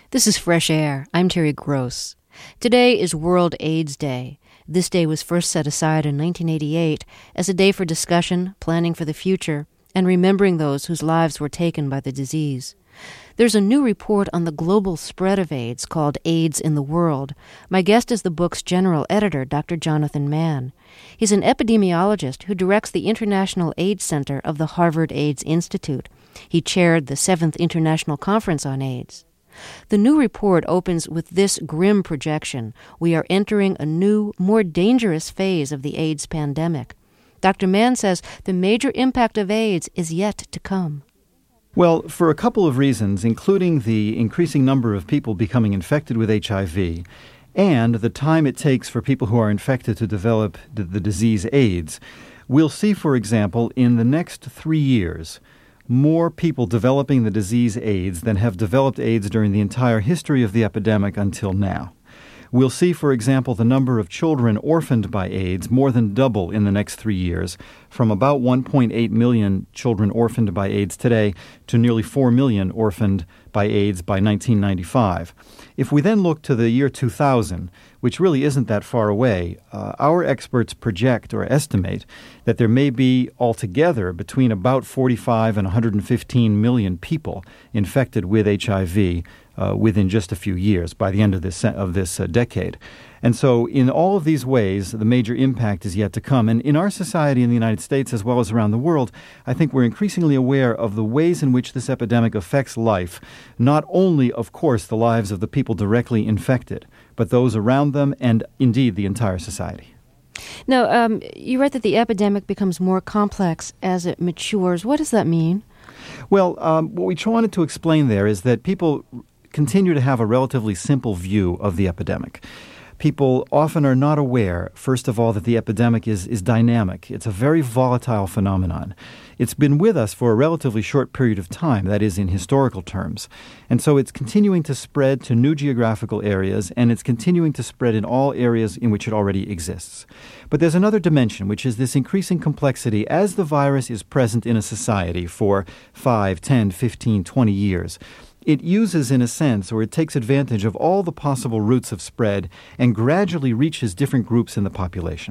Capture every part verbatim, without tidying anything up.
This is Fresh Air. I'm Terry Gross. Today is World AIDS Day. This day was first set aside in nineteen eighty-eight as a day for discussion, planning for the future, and remembering those whose lives were taken by the disease. There's a new report on the global spread of AIDS called AIDS in the World. My guest is the book's general editor, Doctor Jonathan Mann. He's an epidemiologist who directs the International AIDS Center of the Harvard AIDS Institute. He chaired the seventh International Conference on AIDS. The new report opens with this grim projection. We are entering a new, more dangerous phase of the AIDS pandemic. Doctor Mann says the major impact of AIDS is yet to come. Well, for a couple of reasons, including the increasing number of people becoming infected with H I V and the time it takes for people who are infected to develop the, the disease AIDS, we'll see, for example, in the next three years, more people developing the disease AIDS than have developed AIDS during the entire history of the epidemic until now. We'll see, for example, the number of children orphaned by AIDS more than double in the next three years, from about one point eight million children orphaned by AIDS today to nearly four million orphaned by AIDS by nineteen ninety-five. If we then look to the year two thousand, which really isn't that far away, uh, our experts project or estimate that there may be altogether between about forty-five and one hundred fifteen million people infected with H I V uh, within just a few years by the end of this of this uh, decade. And so in all of these ways, the major impact is yet to come. And in our society in the United States, as well as around the world, I think we're increasingly aware of the ways in which this epidemic affects life, not only, of course, the lives of the people directly infected, but those around them and, indeed, the entire society. Now, um, you write that the epidemic becomes more complex as it matures. What does that mean? Well, um, what we wanted to explain there is that people continue to have a relatively simple view of the epidemic. People often are not aware, first of all, that the epidemic is, is dynamic. It's a very volatile phenomenon. It's been with us for a relatively short period of time, that is, in historical terms. And so it's continuing to spread to new geographical areas, and it's continuing to spread in all areas in which it already exists. But there's another dimension, which is this increasing complexity as the virus is present in a society for five, ten, fifteen, twenty years. It uses, in a sense, or it takes advantage of all the possible routes of spread and gradually reaches different groups in the population.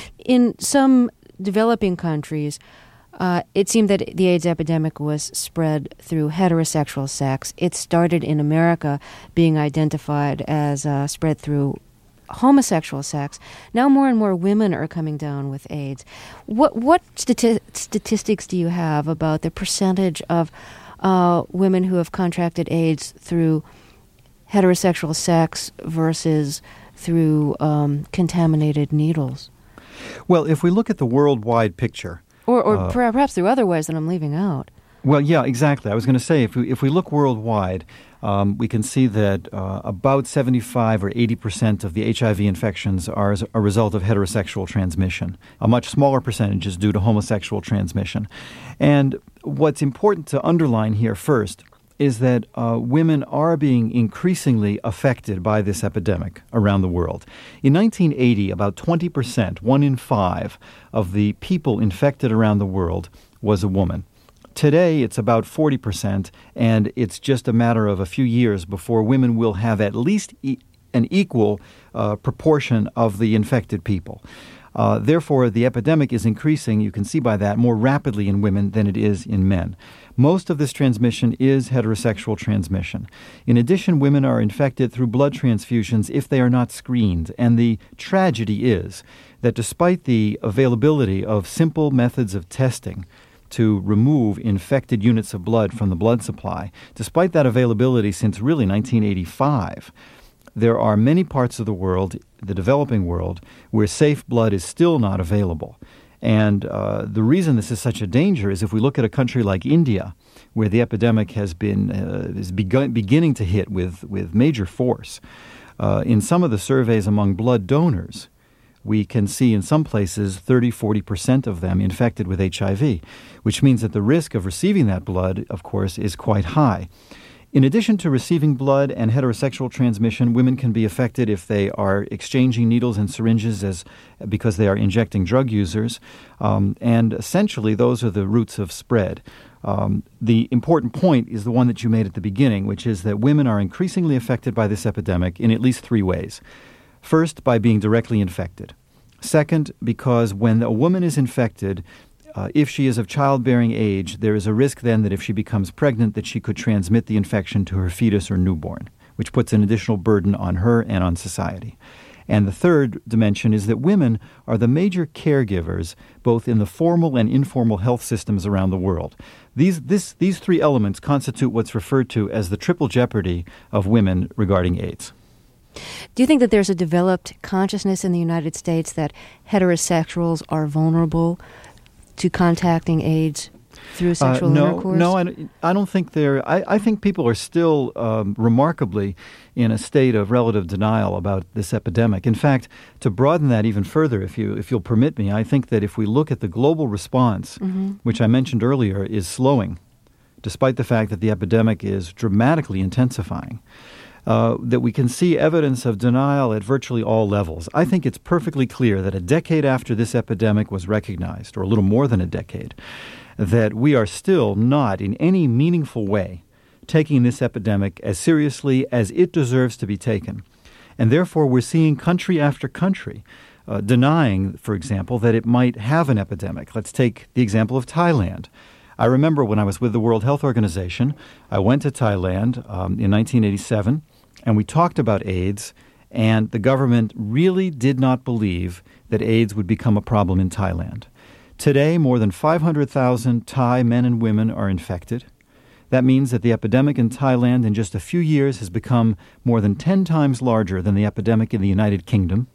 In some developing countries, uh, it seemed that the AIDS epidemic was spread through heterosexual sex. It started in America being identified as uh, spread through homosexual sex. Now more and more women are coming down with AIDS. What, what stati- statistics do you have about the percentage of Uh, women who have contracted AIDS through heterosexual sex versus through um, contaminated needles? Well, if we look at the worldwide picture... Or, or uh, perhaps through other ways that I'm leaving out. Well, yeah, exactly. I was going to say, if we, if we look worldwide, um, we can see that uh, about seventy-five or eighty percent of the H I V infections are as a result of heterosexual transmission. A much smaller percentage is due to homosexual transmission. And what's important to underline here first is that uh, women are being increasingly affected by this epidemic around the world. In nineteen eighty, about twenty percent, one in five, of the people infected around the world was a woman. Today, it's about forty percent, and it's just a matter of a few years before women will have at least e- an equal uh, proportion of the infected people. Uh, therefore, the epidemic is increasing, you can see by that, more rapidly in women than it is in men. Most of this transmission is heterosexual transmission. In addition, women are infected through blood transfusions if they are not screened. And the tragedy is that despite the availability of simple methods of testing to remove infected units of blood from the blood supply, despite that availability since really nineteen eighty-five, there are many parts of the world, the developing world, where safe blood is still not available. And uh, the reason this is such a danger is if we look at a country like India, where the epidemic has been uh, is begun, beginning to hit with, with major force. Uh, in some of the surveys among blood donors, we can see in some places thirty, forty percent of them infected with H I V, which means that the risk of receiving that blood, of course, is quite high. In addition to receiving blood and heterosexual transmission, women can be affected if they are exchanging needles and syringes as because they are injecting drug users. Um, and essentially, those are the routes of spread. Um, the important point is the one that you made at the beginning, which is that women are increasingly affected by this epidemic in at least three ways. First, by being directly infected. Second, because when a woman is infected, uh, if she is of childbearing age, there is a risk then that if she becomes pregnant, that she could transmit the infection to her fetus or newborn, which puts an additional burden on her and on society. And the third dimension is that women are the major caregivers both in the formal and informal health systems around the world. These, this, these three elements constitute what's referred to as the triple jeopardy of women regarding AIDS. Do you think that there's a developed consciousness in the United States that heterosexuals are vulnerable to contacting AIDS through sexual uh, no, intercourse? No, I, I don't think they're... I, I think people are still um, remarkably in a state of relative denial about this epidemic. In fact, to broaden that even further, if, you, if you'll permit me, I think that if we look at the global response, mm-hmm. which I mentioned earlier, is slowing, despite the fact that the epidemic is dramatically intensifying, uh, that we can see evidence of denial at virtually all levels. I think it's perfectly clear that a decade after this epidemic was recognized, or a little more than a decade, that we are still not in any meaningful way taking this epidemic as seriously as it deserves to be taken. And therefore, we're seeing country after country uh, denying, for example, that it might have an epidemic. Let's take the example of Thailand. I remember when I was with the World Health Organization, I went to Thailand um, in nineteen eighty-seven, and we talked about AIDS, and the government really did not believe that AIDS would become a problem in Thailand. Today, more than five hundred thousand Thai men and women are infected. That means that the epidemic in Thailand in just a few years has become more than ten times larger than the epidemic in the United Kingdom.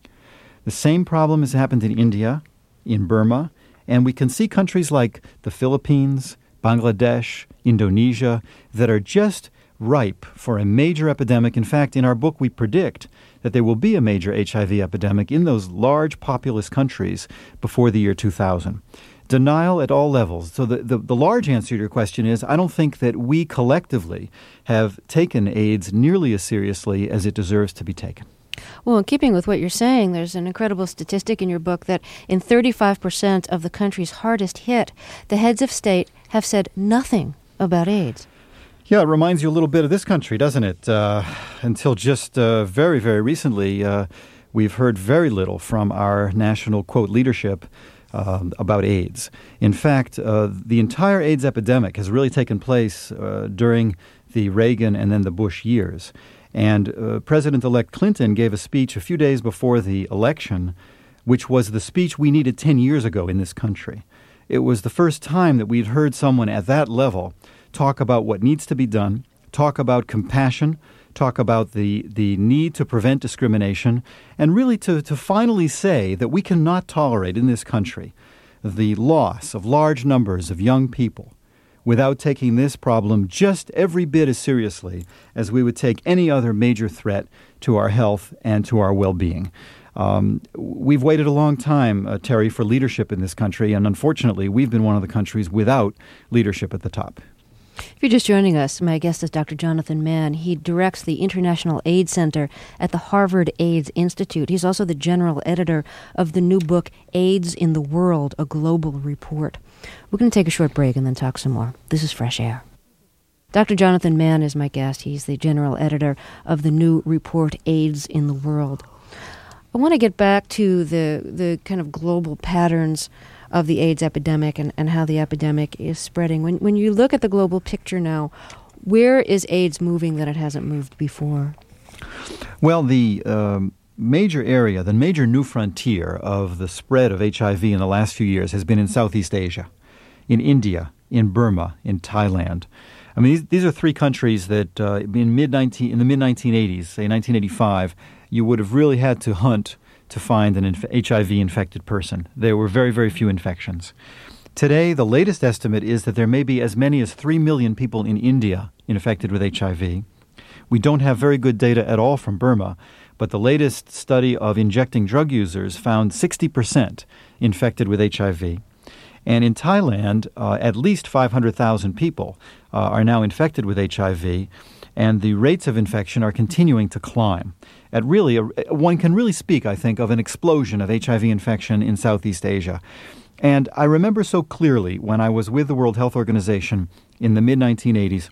The same problem has happened in India, in Burma, and we can see countries like the Philippines, Bangladesh, Indonesia that are just ripe for a major epidemic. In fact, in our book, we predict that there will be a major H I V epidemic in those large populous countries before the year two thousand. Denial at all levels. So the, the, the large answer to your question is I don't think that we collectively have taken AIDS nearly as seriously as it deserves to be taken. Well, in keeping with what you're saying, there's an incredible statistic in your book that in thirty-five percent of the countries hardest hit, the heads of state have said nothing about AIDS. Yeah, it reminds you a little bit of this country, doesn't it? Uh, until just uh, very, very recently, uh, we've heard very little from our national, quote, leadership uh, about AIDS. In fact, uh, the entire AIDS epidemic has really taken place uh, during the Reagan and then the Bush years. And uh, President-elect Clinton gave a speech a few days before the election, which was the speech we needed ten years ago in this country. It was the first time that we'd heard someone at that level talk about what needs to be done, talk about compassion, talk about the, the need to prevent discrimination, and really to, to finally say that we cannot tolerate in this country the loss of large numbers of young people without taking this problem just every bit as seriously as we would take any other major threat to our health and to our well-being. Um, we've waited a long time, uh, Terry, for leadership in this country, and unfortunately, we've been one of the countries without leadership at the top. If you're just joining us, my guest is Doctor Jonathan Mann. He directs the International AIDS Center at the Harvard AIDS Institute. He's also the general editor of the new book, AIDS in the World, A Global Report. We're going to take a short break and then talk some more. This is Fresh Air. Doctor Jonathan Mann is my guest. He's the general editor of the new report, AIDS in the World. I want to get back to the, the kind of global patterns of the AIDS epidemic and, and how the epidemic is spreading. When when you look at the global picture now, where is AIDS moving that it hasn't moved before? Well, the um, major area, the major new frontier of the spread of H I V in the last few years has been in Southeast Asia, in India, in Burma, in Thailand. I mean, these, these are three countries that uh, in mid nineteen in the mid nineteen eighties, say nineteen eighty-five, you would have really had to hunt to find an inf- H I V-infected person. There were very, very few infections. Today, the latest estimate is that there may be as many as three million people in India infected with H I V. We don't have very good data at all from Burma, but the latest study of injecting drug users found sixty percent infected with H I V. And in Thailand, uh, at least five hundred thousand people uh, are now infected with H I V, and the rates of infection are continuing to climb. At really, a, one can really speak, I think, of an explosion of H I V infection in Southeast Asia. And I remember so clearly when I was with the World Health Organization in the mid nineteen eighties,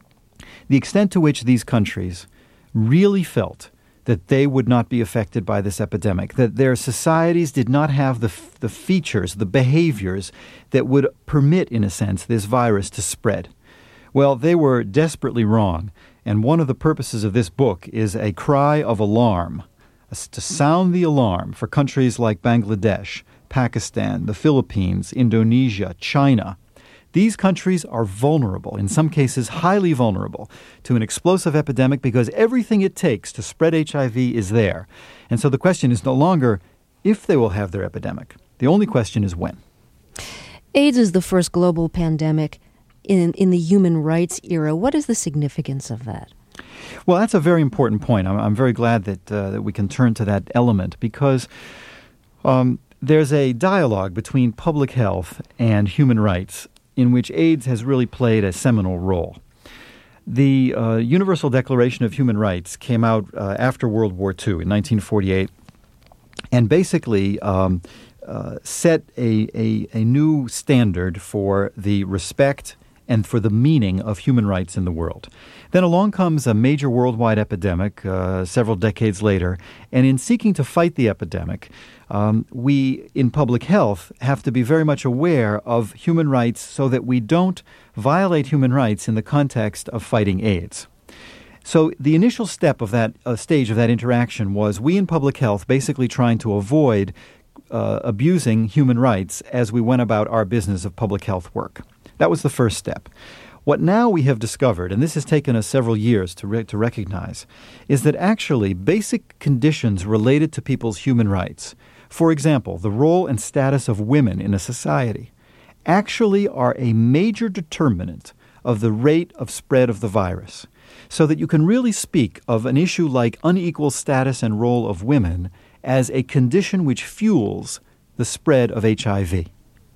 the extent to which these countries really felt that they would not be affected by this epidemic, that their societies did not have the, f- the features, the behaviors that would permit, in a sense, this virus to spread. Well, they were desperately wrong, and one of the purposes of this book is a cry of alarm, to sound the alarm for countries like Bangladesh, Pakistan, the Philippines, Indonesia, China. These countries are vulnerable, in some cases highly vulnerable, to an explosive epidemic because everything it takes to spread H I V is there. And so the question is no longer if they will have their epidemic. The only question is when. AIDS is the first global pandemic in, in the human rights era. What is the significance of that? Well, that's a very important point. I'm, I'm very glad that, uh, that we can turn to that element because um, there's a dialogue between public health and human rights in which AIDS has really played a seminal role. The uh, Universal Declaration of Human Rights came out uh, after World War Two in nineteen forty-eight and basically um, uh, set a, a, a new standard for the respect and for the meaning of human rights in the world. Then along comes a major worldwide epidemic uh, several decades later, and in seeking to fight the epidemic, um, we in public health have to be very much aware of human rights so that we don't violate human rights in the context of fighting AIDS. So the initial step of that uh, stage of that interaction was we in public health basically trying to avoid uh, abusing human rights as we went about our business of public health work. That was the first step. What now we have discovered, and this has taken us several years to re- to recognize, is that actually basic conditions related to people's human rights, for example, the role and status of women in a society, actually are a major determinant of the rate of spread of the virus. So that you can really speak of an issue like unequal status and role of women as a condition which fuels the spread of H I V.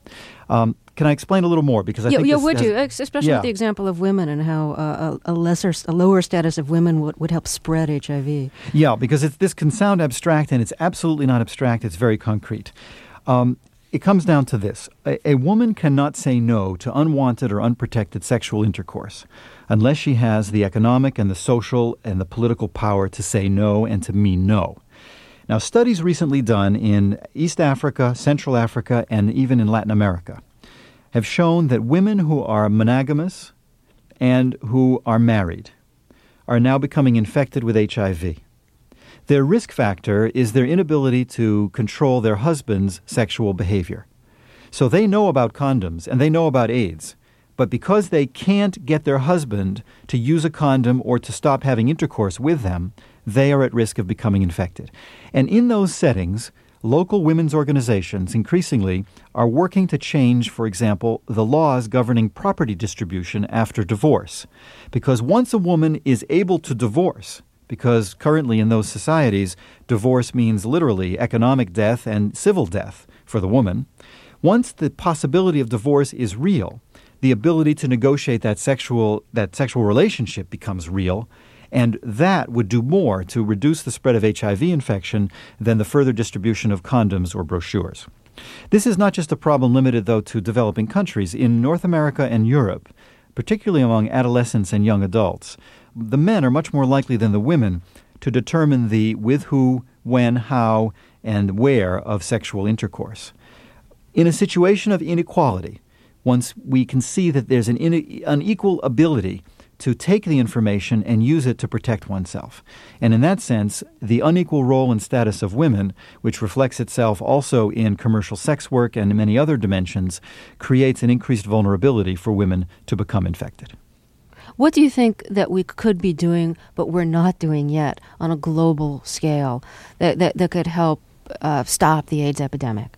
Um, Can I explain a little more? Because I yeah, think yeah, this would has, you? Especially yeah. with the example of women and how uh, a, a lesser, a lower status of women would, would help spread H I V. Yeah, because it's, this can sound abstract, and it's absolutely not abstract. It's very concrete. Um, it comes down to this. A, a woman cannot say no to unwanted or unprotected sexual intercourse unless she has the economic and the social and the political power to say no and to mean no. Now, studies recently done in East Africa, Central Africa, and even in Latin America have shown that women who are monogamous and who are married are now becoming infected with H I V. Their risk factor is their inability to control their husband's sexual behavior. So they know about condoms and they know about AIDS, but because they can't get their husband to use a condom or to stop having intercourse with them, they are at risk of becoming infected. And in those settings, local women's organizations increasingly are working to change, for example, the laws governing property distribution after divorce. Because once a woman is able to divorce, because currently in those societies, divorce means literally economic death and civil death for the woman, once the possibility of divorce is real, the ability to negotiate that sexual that sexual relationship becomes real, and that would do more to reduce the spread of H I V infection than the further distribution of condoms or brochures. This is not just a problem limited, though, to developing countries. In North America and Europe, particularly among adolescents and young adults, the men are much more likely than the women to determine the with who, when, how, and where of sexual intercourse. In a situation of inequality, once we can see that there's an ine- unequal ability to take the information and use it to protect oneself. And in that sense, the unequal role and status of women, which reflects itself also in commercial sex work and many other dimensions, creates an increased vulnerability for women to become infected. What do you think that we could be doing, but we're not doing yet, on a global scale that, that, that could help uh, stop the AIDS epidemic?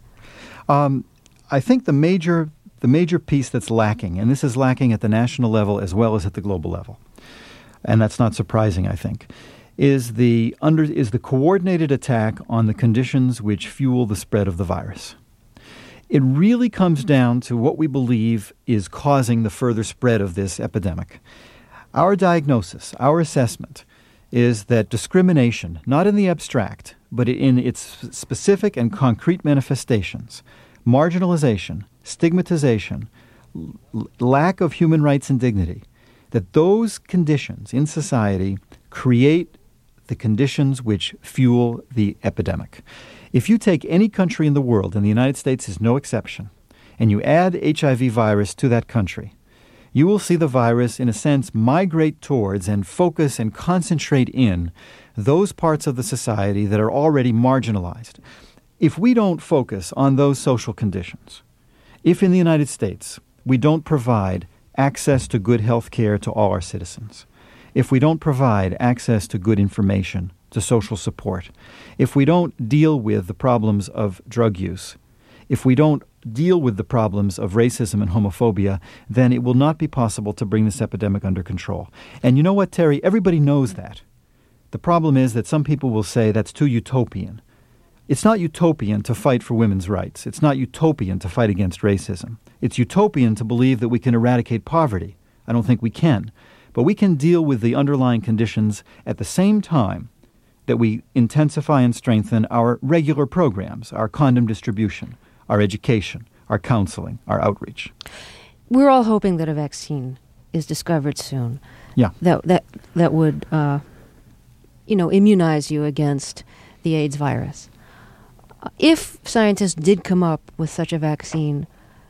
Um, I think the major the major piece that's lacking, and this is lacking at the national level as well as at the global level, and that's not surprising, I think, is the under is the coordinated attack on the conditions which fuel the spread of the virus. It really comes down to what we believe is causing the further spread of this epidemic. Our diagnosis, our assessment, is that discrimination, not in the abstract, but in its specific and concrete manifestations, marginalization, stigmatization, l- lack of human rights and dignity, that those conditions in society create the conditions which fuel the epidemic. If you take any country in the world, and the United States is no exception, and you add H I V virus to that country, you will see the virus, in a sense, migrate towards and focus and concentrate in those parts of the society that are already marginalized. If we don't focus on those social conditions, if in the United States we don't provide access to good health care to all our citizens, if we don't provide access to good information, to social support, if we don't deal with the problems of drug use, if we don't deal with the problems of racism and homophobia, then it will not be possible to bring this epidemic under control. And you know what, Terry? Everybody knows that. The problem is that some people will say that's too utopian. It's not utopian to fight for women's rights. It's not utopian to fight against racism. It's utopian to believe that we can eradicate poverty. I don't think we can. But we can deal with the underlying conditions at the same time that we intensify and strengthen our regular programs, our condom distribution, our education, our counseling, our outreach. We're all hoping that a vaccine is discovered soon. Yeah. That that that would, uh, you know, immunize you against the AIDS virus. If scientists did come up with such a vaccine,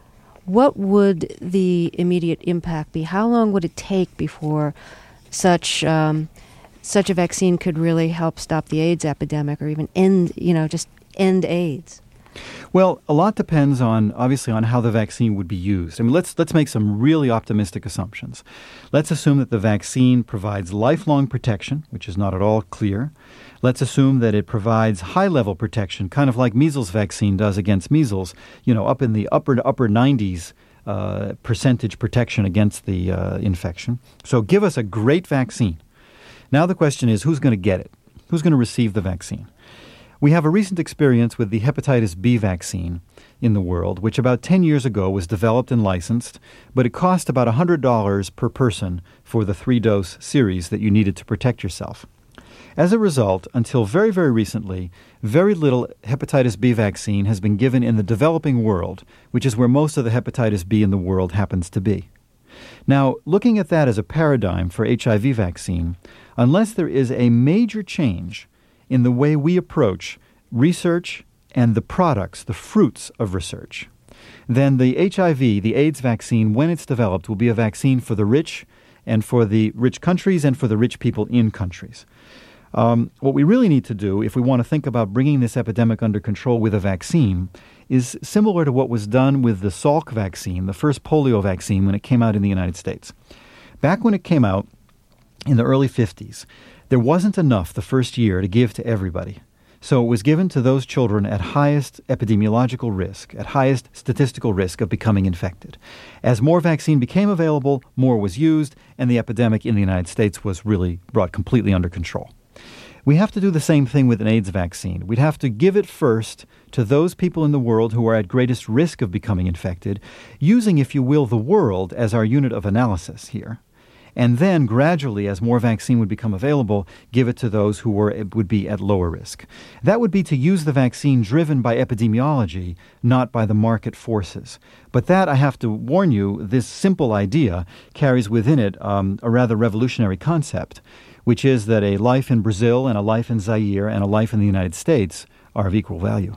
what would the immediate impact be? How long would it take before such um, such a vaccine could really help stop the AIDS epidemic, or even end, you know, just end AIDS? Well, a lot depends on, obviously, on how the vaccine would be used. I mean, let's let's make some really optimistic assumptions. Let's assume that the vaccine provides lifelong protection, which is not at all clear. Let's assume that it provides high-level protection, kind of like measles vaccine does against measles, you know, up in the upper upper nineties uh, percentage protection against the uh, infection. So give us a great vaccine. Now the question is, who's going to get it? Who's going to receive the vaccine? We have a recent experience with the hepatitis B vaccine in the world, which about ten years ago was developed and licensed, but it cost about one hundred dollars per person for the three-dose series that you needed to protect yourself. As a result, until very, very recently, very little hepatitis B vaccine has been given in the developing world, which is where most of the hepatitis B in the world happens to be. Now, looking at that as a paradigm for H I V vaccine, unless there is a major change in the way we approach research and the products, the fruits of research, then the H I V, the AIDS vaccine, when it's developed, will be a vaccine for the rich and for the rich countries and for the rich people in countries. Um, what we really need to do, if we want to think about bringing this epidemic under control with a vaccine, is similar to what was done with the Salk vaccine, the first polio vaccine, when it came out in the United States. Back when it came out in the early fifties, there wasn't enough the first year to give to everybody. So it was given to those children at highest epidemiological risk, at highest statistical risk of becoming infected. As more vaccine became available, more was used, and the epidemic in the United States was really brought completely under control. We have to do the same thing with an AIDS vaccine. We'd have to give it first to those people in the world who are at greatest risk of becoming infected, using, if you will, the world as our unit of analysis here. And then gradually, as more vaccine would become available, give it to those who were would be at lower risk. That would be to use the vaccine driven by epidemiology, not by the market forces. But that, I have to warn you, this simple idea carries within it um, a rather revolutionary concept, which is that a life in Brazil and a life in Zaire and a life in the United States are of equal value.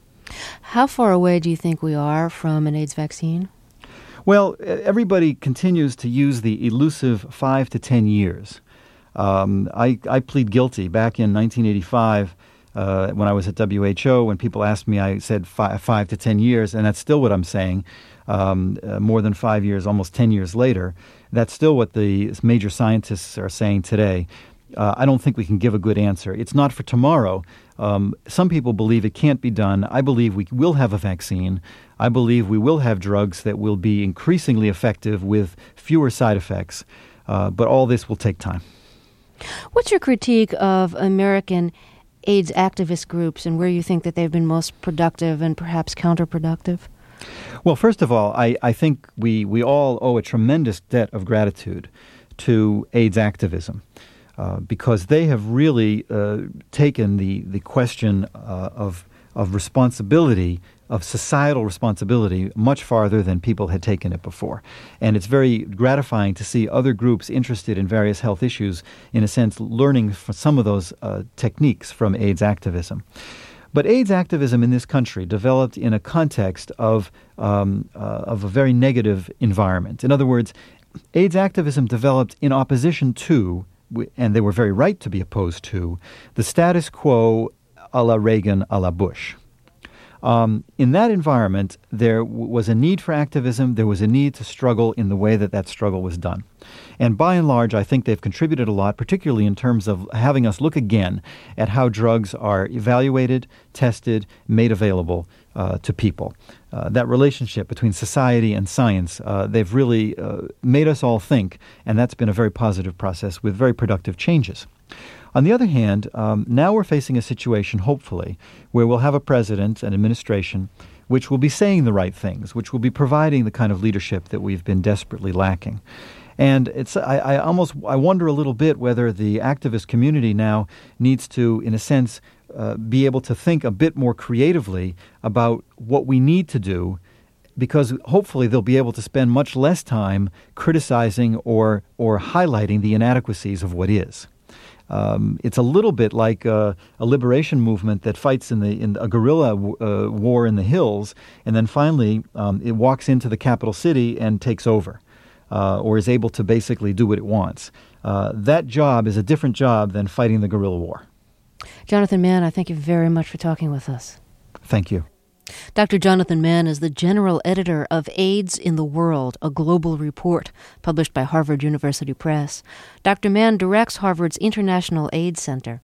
How far away do you think we are from an AIDS vaccine? Well, everybody continues to use the elusive five to ten years. Um, I, I plead guilty. Back in nineteen eighty-five, uh, when I was at W H O, when people asked me, I said five, five to ten years, and that's still what I'm saying. Um, uh, more than five years, almost ten years later, that's still what the major scientists are saying today. Uh, I don't think we can give a good answer. It's not for tomorrow. Um, some people believe it can't be done. I believe we will have a vaccine. I believe we will have drugs that will be increasingly effective with fewer side effects. Uh, but all this will take time. What's your critique of American AIDS activist groups and where you think that they've been most productive and perhaps counterproductive? Well, first of all, I, I think we, we all owe a tremendous debt of gratitude to AIDS activism. Uh, because they have really uh, taken the, the question uh, of of responsibility, of societal responsibility, much farther than people had taken it before. And it's very gratifying to see other groups interested in various health issues, in a sense, learning from some of those uh, techniques from AIDS activism. But AIDS activism in this country developed in a context of, um, uh, of a very negative environment. In other words, AIDS activism developed in opposition to, and they were very right to be opposed to, the status quo a la Reagan, a la Bush. Um, in that environment, there w- was a need for activism. There was a need to struggle in the way that that struggle was done. And by and large, I think they've contributed a lot, particularly in terms of having us look again at how drugs are evaluated, tested, made available uh, to people. Uh, that relationship between society and science, uh, they've really uh, made us all think, and that's been a very positive process with very productive changes. On the other hand, um, now we're facing a situation, hopefully, where we'll have a president and administration which will be saying the right things, which will be providing the kind of leadership that we've been desperately lacking. And it's I, I almost I wonder a little bit whether the activist community now needs to, in a sense, uh, be able to think a bit more creatively about what we need to do, because hopefully they'll be able to spend much less time criticizing or or highlighting the inadequacies of what is. Um, it's a little bit like uh, a liberation movement that fights in the in a guerrilla uh, war in the hills, and then finally um, it walks into the capital city and takes over, uh, or is able to basically do what it wants. Uh, that job is a different job than fighting the guerrilla war. Jonathan Mann, I thank you very much for talking with us. Thank you. Doctor Jonathan Mann is the general editor of AIDS in the World, a global report published by Harvard University Press. Doctor Mann directs Harvard's International AIDS Center.